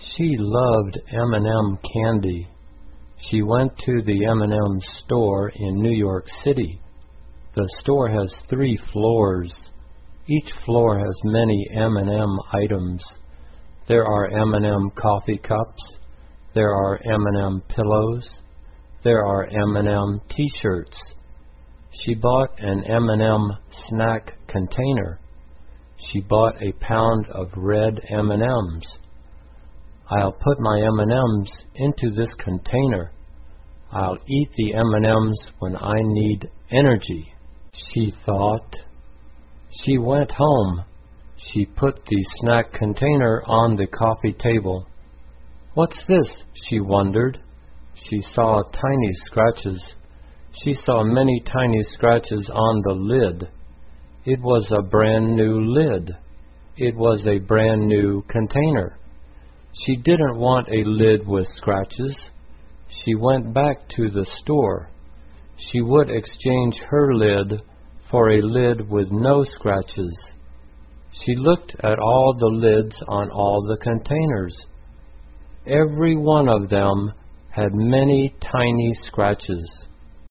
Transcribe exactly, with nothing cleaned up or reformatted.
She loved M and M candy. She went to the M and M store in New York City. The store has three floors. Each floor has many M and M items. There are M and M coffee cups. There are M and M pillows. There are M and M t-shirts. She bought an M and M snack container. She bought a pound of red M and M's. I'll put my M and M's into this container. I'll eat the M and M's when I need energy, she thought. She went home. She put the snack container on the coffee table. What's this? She wondered. She saw tiny scratches. She saw many tiny scratches on the lid. It was a brand new lid. It was a brand new container. She didn't want a lid with scratches. She went back to the store. She would exchange her lid for a lid with no scratches. She looked at all the lids on all the containers. Every one of them had many tiny scratches.